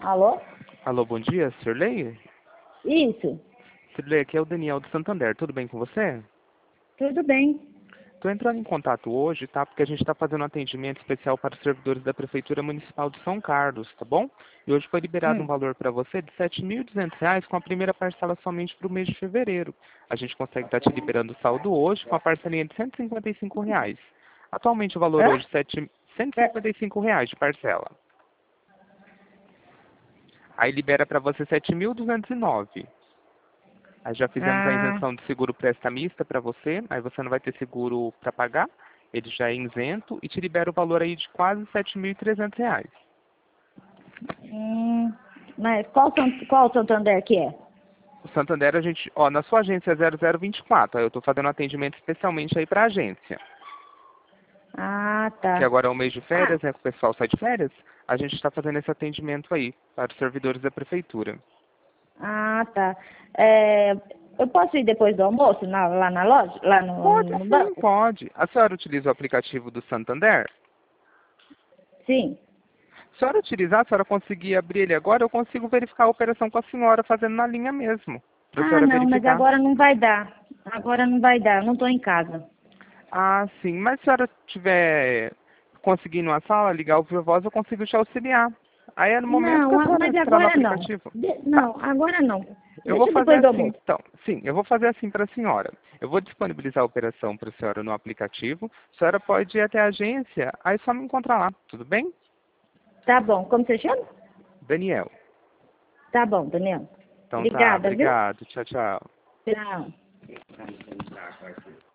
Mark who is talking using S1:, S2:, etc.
S1: Alô?
S2: Alô, bom dia, Sirlei?
S1: Isso,
S2: Sirlei, aqui é o Daniel do Santander, tudo bem com você?
S1: tudo bem.
S2: Estou entrando em contato hoje, tá? Porque a gente está fazendo um atendimento especial para os servidores da Prefeitura Municipal de São Carlos, tá bom? E hoje foi liberado um
S1: Hum.
S2: valor para você de R$ 7.200 com a primeira parcela somente para o mês de fevereiro. A gente consegue estar te liberando o saldo hoje com a parcelinha de R$ 155. Atualmente o valor
S1: Hã?
S2: hoje é cento e
S1: É.
S2: cinquenta e cinco reais de parcela. Aí libera para você 7.209. Aí já fizemos a
S1: Ah,
S2: isenção de seguro prestamista para você, aí você não vai ter seguro para pagar, ele já é isento e te libera o valor aí de quase R$ 7.300.
S1: mas qual Santander que é?
S2: O Santander, a gente, ó, na sua agência é 0024, aí eu estou fazendo um atendimento especialmente aí para a agência,
S1: Ah,
S2: que
S1: tá.
S2: agora é o mês de
S1: Ah,
S2: férias, né, que o pessoal sai de férias, a gente está fazendo esse atendimento aí para os servidores da prefeitura.
S1: tá. É, eu posso ir depois do almoço lá na loja, lá
S2: Pode
S1: no
S2: sim,
S1: banco?
S2: pode. A senhora utiliza o aplicativo do Santander?
S1: Sim.
S2: Se a senhora utilizar, se a senhora conseguir abrir ele agora, eu consigo verificar a operação com a senhora fazendo na linha mesmo. Para a
S1: Ah,
S2: senhora
S1: não, mas
S2: verificar.
S1: agora não vai dar. Agora não vai dar, eu não estou em casa.
S2: Ah, sim. Mas se a senhora tiver conseguindo uma sala, ligar o Viva Voz, eu consigo te auxiliar. Aí é no momento que
S1: Não,
S2: a senhora
S1: mas
S2: entrar no
S1: agora não.
S2: aplicativo. Tá.
S1: Não, agora não.
S2: Eu vou
S1: Deixa
S2: fazer
S1: depois do
S2: assim,
S1: almoço.
S2: então. Sim, eu vou fazer assim para a senhora. Eu vou disponibilizar a operação para a senhora no aplicativo. A senhora pode ir até a agência, aí só me encontrar lá. Tudo bem?
S1: Tá bom. Como você chama?
S2: Daniel.
S1: Tá bom, Daniel.
S2: Então tá,
S1: Obrigada, viu?
S2: obrigado. Tchau, tchau.
S1: Tchau.